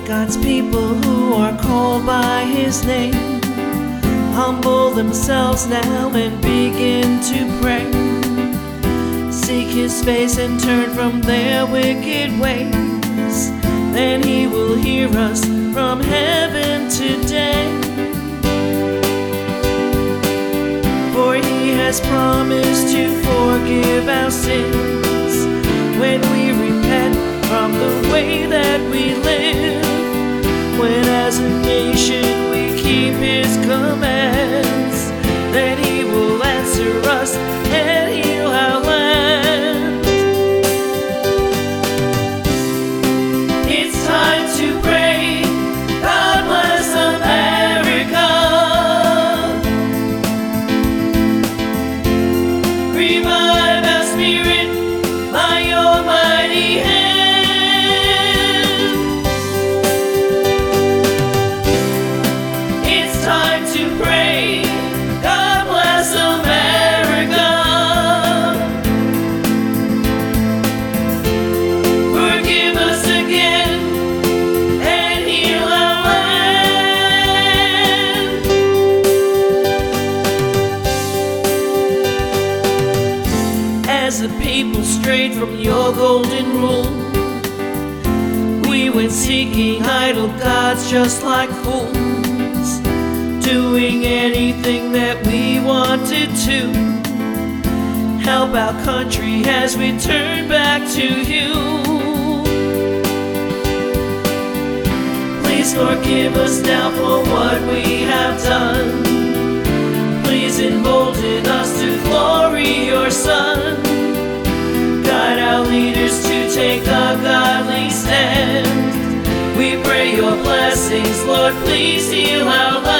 God's people who are called by His name humble themselves now and begin to pray. Seek His face and turn from their wicked ways. Then He will hear us from heaven today. For He has promised to forgive our sins when we repent from the way that we live. When as a nation we keep His commands, then He will answer us and heal our land. It's time to pray, God bless America. Revive our spirit by Your mighty hand. Time to pray, God bless America. Forgive us again and heal our land. As the people strayed from Your golden rule, we went seeking idol gods just like fools, doing anything that we wanted to help our country as we turn back to You. Please forgive us now for what we have done. Please embolden us to glory Your Son. Guide our leaders to take a godly stand. We pray Your blessings, Lord, please heal our land.